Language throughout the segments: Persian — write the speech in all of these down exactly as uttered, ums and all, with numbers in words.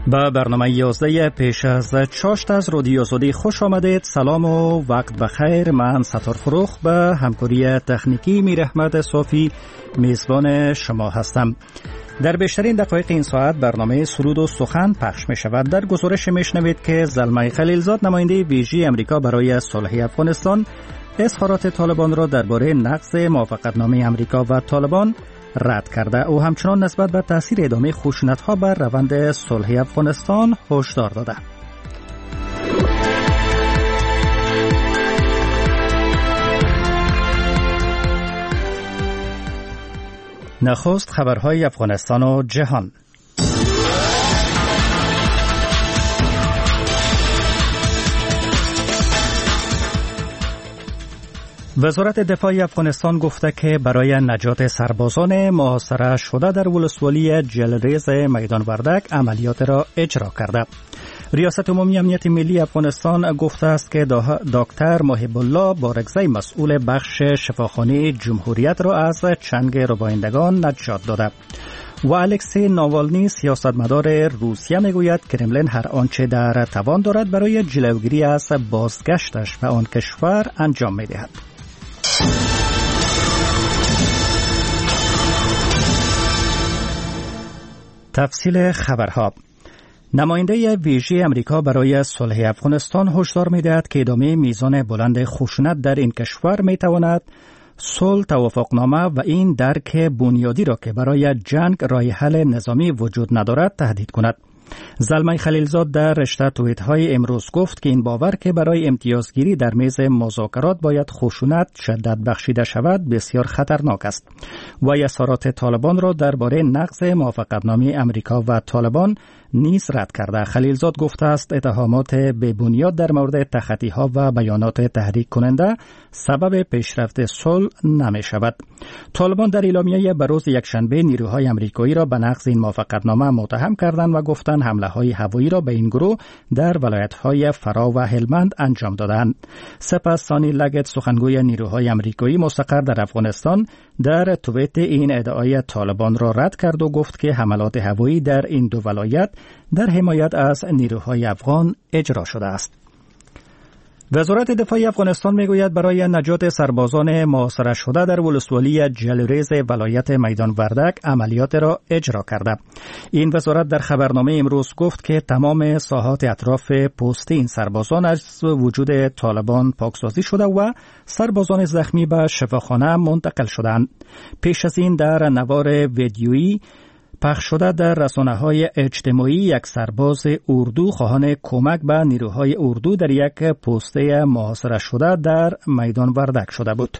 به برنامه یازده پیش از چاشت از رادیو آزادی خوش آمدید. سلام و وقت بخیر. من ستار فروخ به همکاری تکنیکی میر احمد صافی میزبان شما هستم. در بیشترین دقایق این ساعت برنامه سرود و سخن پخش می شود. در گزارش می شنوید که زلمه خلیلزاد نماینده ویژه امریکا برای صلح افغانستان اظهارات طالبان را درباره نقض موافقتنامه امریکا و طالبان رد کرده. او همچنان نسبت به تاثیر ادامه خشونت‌ها بر روند صلح افغانستان هشدار داده. نخست خبرهای افغانستان و جهان. وزارت دفاع افغانستان گفته که برای نجات سربازان محاصره شده در ولسوالی جلریز میدان وردک عملیات را اجرا کرده. ریاست عمومی امنیت ملی افغانستان گفته است که دکتر محب الله بارگزی مسئول بخش شفاخانه جمهوریت را از چنگ ربایندگان نجات داده. و الکسی ناوالنی سیاستمدار روسیه میگوید کرملین هر آنچه در توان دارد برای جلوگیری از بازگشتش به آن کشور انجام میدهد. تفصیل خبرها. نماینده ویژه امریکا برای صلح افغانستان هشدار می‌دهد که ادامه میزان بلند خشونت در این کشور می‌تواند صلح، توافقنامه و این درک بنیادی را که برای جنگ راه حل نظامی وجود ندارد تهدید کند. زلمه خلیلزاد در رشته توییت‌های امروز گفت که این باور که برای امتیازگیری در میز مذاکرات باید خشونت شدت بخشیده شود بسیار خطرناک است. و اظهارات طالبان را درباره نقض موافقتنامه امریکا و طالبان نیز رد کرده. خلیلزاد گفته است اتهامات بی بنیاد در مورد تخطی‌ها و بیانات تحریک کننده سبب پیشرفت صلح نمی شود. طالبان در اعلامیه به روز یکشنبه نیروهای امریکایی را به نقض این موافقتنامه متهم کردند و گفتند حمله‌های هوایی را به این گروه در ولایت‌های فرا و هلمند انجام دادند. سپس سانی لگت سخنگوی نیروهای امریکایی مستقر در افغانستان در توییت این ادعای طالبان را رد کرد و گفت که حملات هوایی در این دو ولایت در حمایت از نیروهای افغان اجرا شده است. وزارت دفاع افغانستان میگوید برای نجات سربازان محاصره شده در ولسوالی جلریز ولایت میدان وردک عملیات را اجرا کرده. این وزارت در خبرنامه امروز گفت که تمام ساحات اطراف پست این سربازان از وجود طالبان پاکسازی شده و سربازان زخمی به شفاخانه منتقل شدند. پیش از این در نوار ویدیویی پخش شده در رسانه‌های اجتماعی یک سرباز اردو خواهان کمک به نیروهای اردو در یک پسته محاصره شده در میدان وردک شده بود.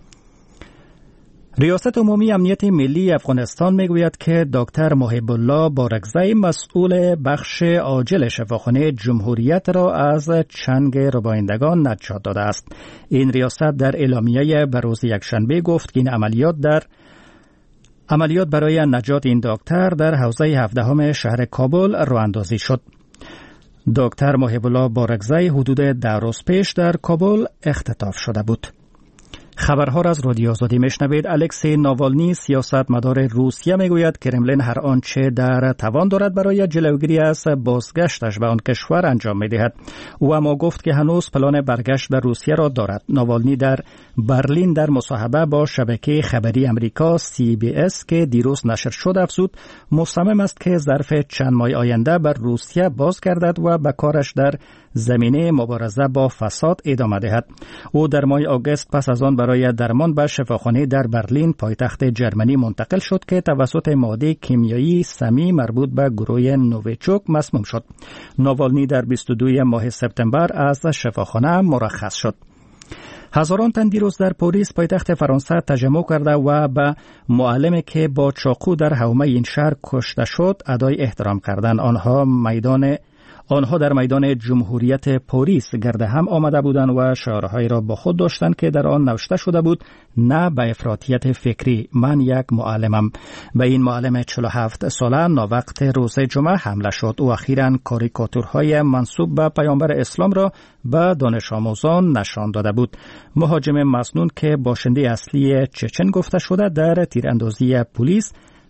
ریاست عمومی امنیت ملی افغانستان میگوید که دکتر محب الله بارگزی مسئول بخش عاجل شفاخانه جمهوریت را از چنگ ربایندگان نجات داده است. این ریاست در اعلامیه به روز یکشنبه گفت که این عملیات در عملیات برای نجات این دکتر در حوزه هفدهم شهر کابل راه اندازی شد. دکتر محب الله بارگزی حدود ده روز پیش در کابل اختطاف شده بود. خبرها را از رادیو آزادی میشنوید. الکسی ناوالنی سیاستمدار روسیه میگوید کرملین هر آنچه در توان دارد برای جلوگیری از بازگشتش به آن کشور انجام میدهد. او اما گفت که هنوز پلان برگشت به روسیه را دارد. ناوالنی در برلین در مصاحبه با شبکه خبری امریکا سی بی اس که دیروز نشر شد افزود مصمم است که ظرف چند ماه آینده بر روسیه بازگردد و به کارش در زمینه مبارزه با فساد ادامه دهد. او در ماه آگوست پس از آن برای درمان به شفاخانه در برلین پایتخت جرمنی منتقل شد که توسط ماده کیمیایی سمی مربوط به گروه نوویچوک مسموم شد. ناوالنی در بیست و دو ماه سپتامبر از شفاخانه مرخص شد. هزاران تن دیروز در پاریس پایتخت فرانسه تجمع کرده و به معلمی که با چاقو در حومه این شهر کشته شد ادای احترام کردند. آنها میدان آنها در میدان جمهوریت پاریس گرد هم آمده بودند و شعارهایی را با خود داشتند که در آن نوشته شده بود نه به افراطیت فکری، من یک معلمم. به این معلم چهل و هفت ساله ناوقت روز جمعه حمله شد. او اخیراً کاریکاتورهای منسوب به پیامبر اسلام را به دانش آموزان نشان داده بود. مهاجم مسنون که باشنده اصلی چچن گفته شده در تیراندازی پلیس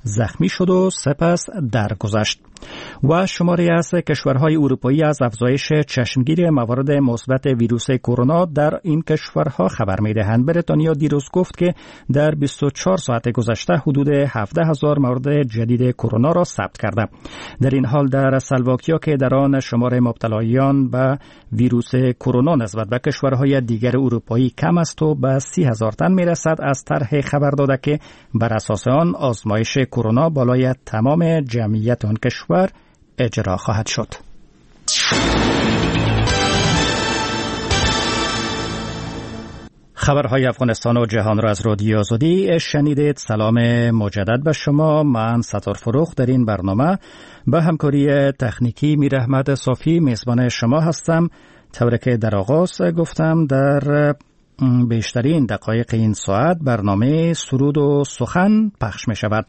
زخمی شد و سپس درگذشت. و شماری از کشورهای اروپایی از افزایش چشمگیری موارد مثبت ویروس کرونا در این کشورها خبر می‌دهند. بریتانیا دیروز گفت که در بیست و چهار ساعت گذشته حدود هفده هزار مورد جدید کرونا را ثبت کرده. در این حال در اسلواکیا که در آن شمار مبتلایان به ویروس کرونا نسبت به کشورهای دیگر اروپایی کم است و به سی هزار تن می‌رسد، از طرح خبر داده که بر اساس آن آزمایش کرونا بالای تمام جمعیت آن کشور اجرا خواهد شد. خبرهای افغانستان و جهان را از رادیو آزادی شنیدید. سلام مجدد به شما. من ستار فروخ در این برنامه به همکاری تکنیکی میر احمد صافی میزبان شما هستم. طوری که در آغاز گفتم، در بیشترین دقایق این ساعت برنامه سرود و سخن پخش می شود.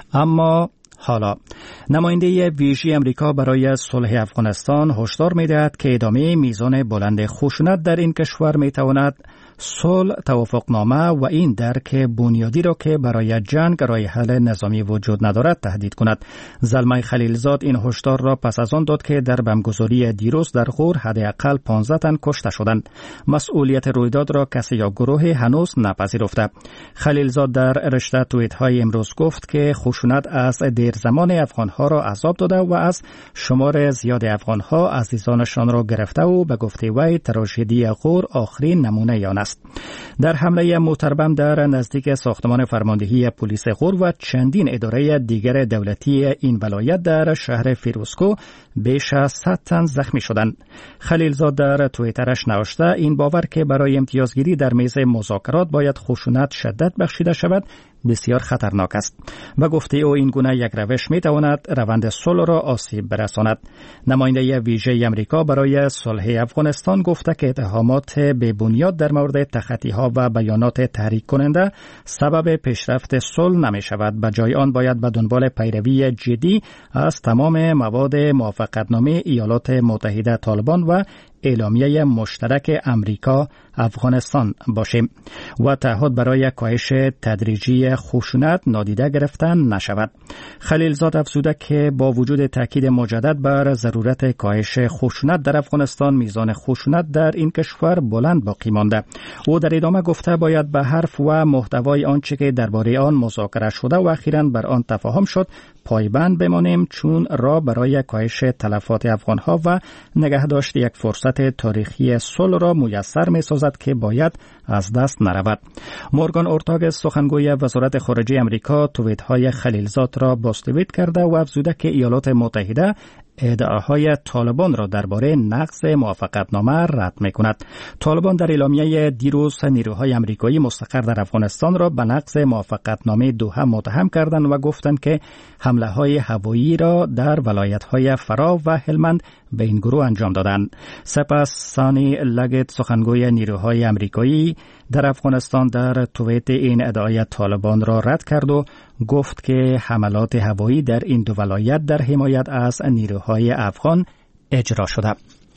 اما حالا نماینده ویژه امریکا برای صلح افغانستان هشدار می‌دهد که ادامه میزان بلند خشونت در این کشور می‌تواند صلح، توافقنامه و این درک بنیادی را که برای جنگ راه حل نظامی وجود ندارد تهدید کند. زلمه خلیلزاد این هشدار را پس از آن داد که در بمبگذاری دیروز در غور حداقل پانزده تن کشته شدند. مسئولیت رویداد را کسی یا گروهی هنوز نپذیرفته. خلیلزاد در رشته توییت‌های امروز گفت که خشونت از دیر زمان افغان‌ها را عذاب داده و از شمار زیاد افغان‌ها عزیزانشان را گرفته و به گفته وی تراژدی غور آخرین نمونه آن است. در حمله متربم در نزدیک ساختمان فرماندهی پلیس غور و چندین اداره دیگر دولتی این ولایت در شهر فیروزکو بیش از صد تن زخمی شدند. خلیلزاد در توییترش نوشته این باور که برای امتیازگیری در میز مذاکرات باید خشونت شدت بخشیده شود بسیار خطرناک است و گفته او این گونه یک روش می تواند روند صلح را آسیب برساند. نماینده ویژه امریکا برای صلح افغانستان گفته که اتهامات بی بنیاد در مورد تخطی ها و بیانات تحریک کننده سبب پیشرفت صلح نمی شود. به جای آن باید به دنبال پیروی جدی از تمام مواد موافقتنامه ایالات متحده طالبان و اعلامیه مشترک امریکا افغانستان باشیم و تعهد برای کاهش تدریجی خشونت نادیده گرفتن نشود. خلیلزاد افزوده که با وجود تاکید مجدد بر ضرورت کاهش خشونت در افغانستان، میزان خشونت در این کشور بلند باقی مانده. او در ادامه گفته باید به حرف و محتوای آنچه که درباره آن مذاکره شده و اخیراً بر آن تفاهم شد پایبند بمانیم، چون راه برای کاهش تلفات افغانها و نگهداشت یک فرصت تاریخی صلح را میسر می‌سازد که باید از دست نرود. مورگان اورتاگس سخنگوی وزارت خارجه امریکا توییت‌های خلیلزاد را باستویت کرده و افزوده که ایالات متحده ادعاهای طالبان را درباره نقض موافقتنامه رد می‌کند. طالبان در اعلامیه دیروز نیروهای آمریکایی مستقر در افغانستان را به نقض موافقتنامه دوحه متهم کردند و گفتند که حمله‌های هوایی را در ولایت‌های فرا و هلمند به این گروه انجام دادند. سپس سانی لگت سخنگوی نیروهای آمریکایی در افغانستان در توییت این ادعای طالبان را رد کرد و گفت که حملات هوایی در این دو ولایت در حمایت از نیروهای افغان اجرا شده.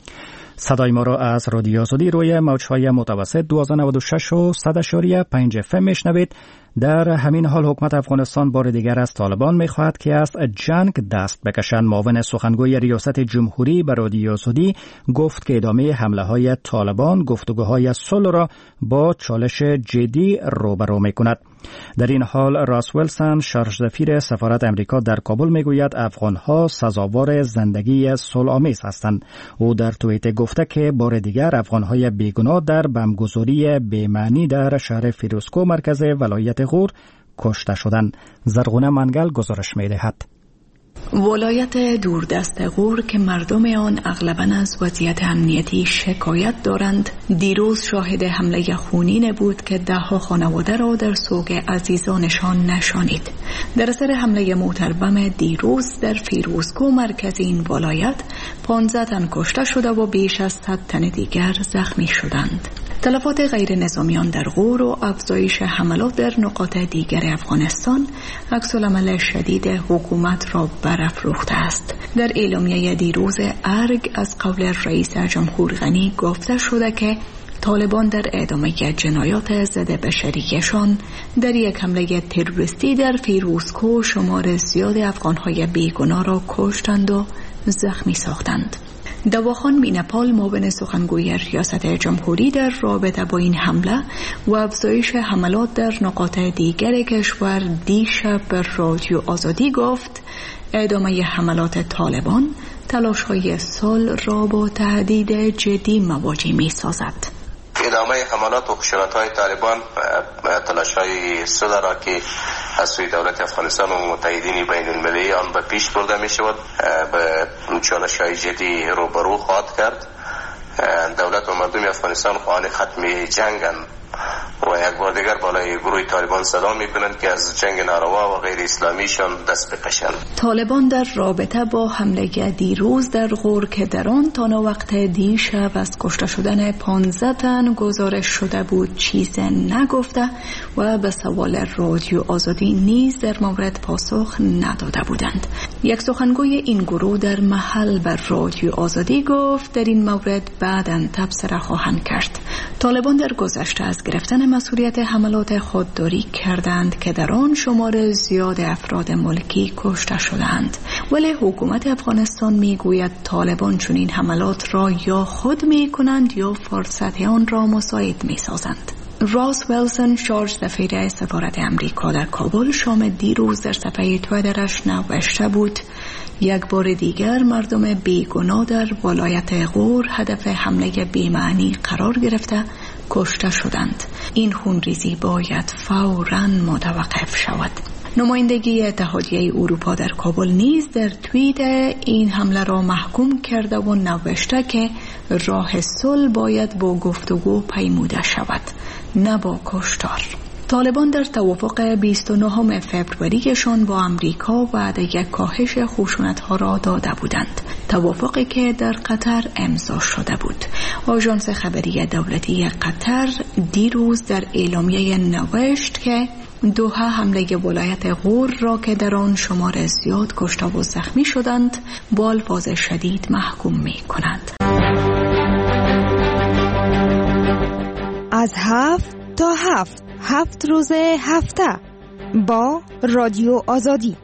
صدای ما را از رادیو آزادی روی موج‌های متوسط دویست و نود و شش و صد اشاریه پنج اف ام میشنوید. در همین حال حکومت افغانستان بار دیگر از طالبان می‌خواهد که از جنگ دست بکشند. معاون سخنگوی ریاست جمهوری به رادیو آزادی گفت که ادامه حمله‌های طالبان گفتگوهای صلح را با چالش جدی روبرو می‌کند. در این حال راس ویلسون شارژ-سفیر سفارت امریکا در کابل میگوید افغان‌ها سزاوار زندگی صلح‌آمیز هستند. او در توییت گفته که بار دیگر افغان‌های بیگناه در بمبگذاری بی‌معنی در شهر فیروزکو مرکز ولایت غور کشته شدند. زرغونه منگل گزارش می‌دهد. ولایت دوردست غور که مردم آن اغلباً از وضعیت امنیتی شکایت دارند، دیروز شاهد حمله خونین بود که ده‌ها خانواده را در سوگ عزیزانشان نشانید. در اثر حمله متربم دیروز در فیروزکو مرکز این ولایت پانزده تن کشته شده و بیش از صد تن دیگر زخمی شدند. تلفات غیر نظامیان در غور و افزایش حملات در نقاط دیگر افغانستان عکس‌العمل شدید حکومت را برافروخته است. در اعلامیه دیروز ارگ از قول رئیس جمهور غنی گفته شده که طالبان در ادامه جنایات ضد بشریتشان در یک حمله تروریستی در فیروزکوه شمار زیاد افغان‌های بیگناه را کشتند و زخمی ساختند. دواخان مینپال معاون سخنگوی ریاست جمهوری در رابطه با این حمله و افزایش حملات در نقاط دیگر کشور دیشب به رادیو آزادی گفت ادامه حملات طالبان تلاش‌های صلح را با تهدید جدی مواجه می‌سازد. ادامه حملات و خشونت‌های طالبان تلاش‌های صلح را که از سوی دولت افغانستان و متحدین بین المللی آن به پیش برده می شود به چالش‌های جدی روبرو خواهد کرد. دولت و مردم افغانستان خواهان ختم جنگند و یک بار دیگر بالای گروه طالبان صدا می کنند که از جنگ ناروا و غیر اسلامیشان دست بکشند. طالبان در رابطه با حمله دیروز در غور که در آن تا وقت دیشب از کشته شدن پانزده تن گزارش شده بود چیز نگفته و به سوال رادیو آزادی نیز در مورد پاسخ نداده بودند. یک سخنگوی این گروه در محل بر رادیو آزادی گفت در این مورد بعداً تبصره خواهند کرد. طالبان در گذشته از گرفتن مسئولیت حملات خودداری کردند که در آن شمار زیاد افراد ملکی کشته شدند، ولی حکومت افغانستان میگوید طالبان چنین حملات را یا خود میکنند یا فرصت آن را مساعد میسازند. راس ویلسون شارژ سفیر سفارت امریکا در کابل شام دیروز در صفحه توییترش نوشته بود یک بار دیگر مردم بیگناه در ولایت غور هدف حمله بی‌معنی قرار گرفته کشته شدند. این خونریزی باید فوراً متوقف شود. نمایندگی اتحادیه اروپا در کابل نیز در توییت این حمله را محکوم کرده و نوشته که راه صلح باید با گفتگو پیموده شود، نه با کشتار. طالبان در توافق بیست و نهم فوریه‌شان با امریکا وعده یک کاهش خشونت‌ها را داده بودند، توافقی که در قطر امضا شده بود. آژانس خبری دولتی قطر دیروز در اعلامیه نوشت که دوحه حمله ولایت غور را که در آن شمار زیاد کشته و زخمی شدند با الفاظ شدید محکوم می‌کند. از هفت تا هفت هفت روز هفته با رادیو آزادی.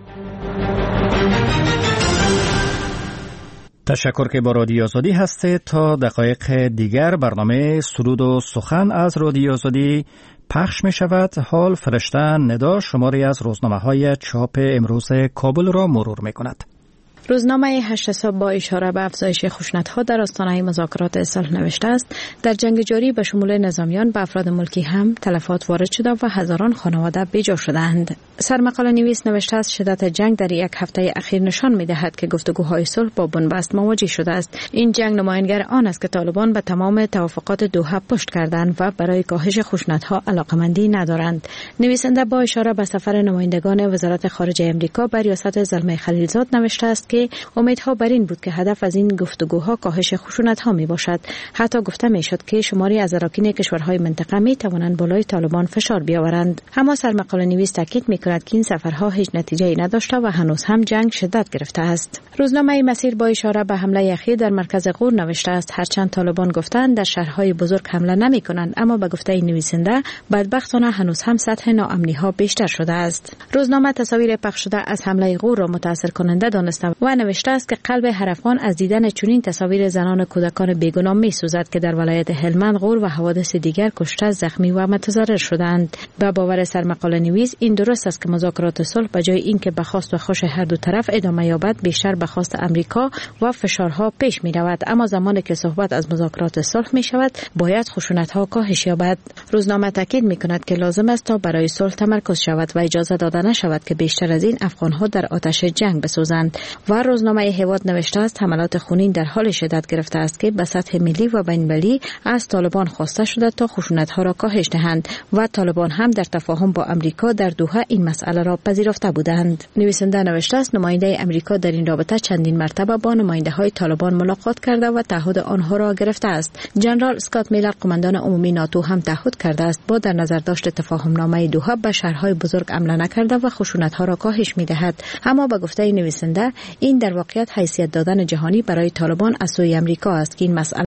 تشکر که با رادیو آزادی هستید. تا دقایق دیگر برنامه سرود و سخن از رادیو آزادی پخش می شود. حال فرشتن ندا شماری از روزنامه های چاپ امروز کابل را مرور می کند. روزنامه هشت صبح با اشاره به افزایش خشونت‌ها در آستانه مذاکرات صلح نوشته است در جنگ جاری به شمول نظامیان به افراد ملکی هم تلفات وارد شده و هزاران خانواده بیجا شدند. سرمقاله نویس نوشته است شدت جنگ در یک هفته اخیر نشان می‌دهد که گفتگوهای صلح با بنبست مواجه شده است. این جنگ نمایانگر آن است که طالبان به تمام توافقات دوحه پشت کردند و برای کاهش خشونت‌ها علاقمندی ندارند. نویسنده با اشاره به سفر نمایندگان وزارت خارجه آمریکا بر ریاست زلمه خلیلزاد نوشته است که امیدها بر این بود که هدف از این گفتگوها کاهش خشونت‌ها می باشد. حتی گفته می شد که شماری از اراکین کشورهای منطقه می توانند بالای طالبان فشار بیاورند. اما سرمقاله نویس تاکید می کند که این سفرها هیچ نتیجه‌ای نداشته و هنوز هم جنگ شدت گرفته است. روزنامه مسیر با اشاره به حمله اخیر در مرکز غور نوشته است هرچند طالبان گفتند در شهرهای بزرگ حمله نمی کنند، اما به گفته نویسنده بدبختانه هنوز هم سطح ناامنی‌ها بیشتر شده است. روزنامه تصاویر پخش شده از حمله غور را متاثر کننده دانسته و نوشته است که قلب هر افغان از دیدن چنین تصاویر زنان و کودکان بیگناه می‌سوزد که در ولایت هلمند، غور و حوادث دیگر کشته، زخمی و متضرر شدند. به باور سرمقاله نویس این درست است که مذاکرات صلح به جای اینکه به خواست و خوش هر دو طرف ادامه یابد بیشتر به خواست امریکا و فشارها پیش می‌رود، اما زمانی که صحبت از مذاکرات صلح می‌شود باید خشونت‌ها کاهش یابد. روزنامه تاکید می‌کند که لازم است تا برای صلح تمرکز شود و اجازه داده نشود که بیشتر از این افغان‌ها در آتش جنگ بسوزند. و روزنامه هواد نوشته است حملات خونین در حال شدت گرفته است که به سطح ملی و بین‌المللی از طالبان خواسته شده تا خشونت‌ها را کاهش دهند و طالبان هم در تفاهم با امریکا در دوحه این مسئله را پذیرفته بودند. نویسنده نوشته است نماینده امریکا در این رابطه چندین مرتبه با نماینده‌های طالبان ملاقات کرده و تعهد آنها را گرفته است. جنرال اسکات میلر قماندان عمومی ناتو هم تعهد کرده است با در نظر داشت تفاهم‌نامه دوحه به شهرهای بزرگ حمله نکرده و خشونت‌ها را کاهش می‌دهد. اما به گفته نویسنده این در واقعیت حیثیت دادن جهانی برای طالبان از سوی امریکا است که این مسئله